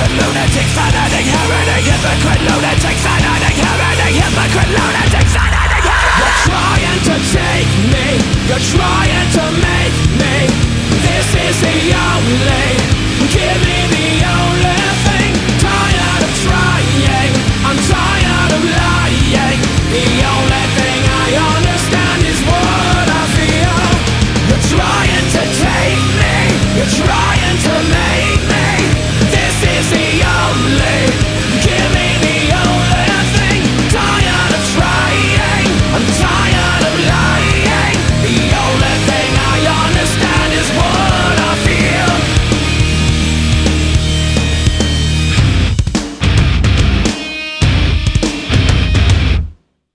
lunatic, fanatic, heretic, hypocrite, lunatic, fanatic, heretic, hypocrite, lunatic, fanatic, heretic. You're trying to take me, you're trying to make me. This is the only, give me the only thing. Tired of trying, I'm tired of lying. The only thing I understand is what I feel. You're trying to take me, you're trying to make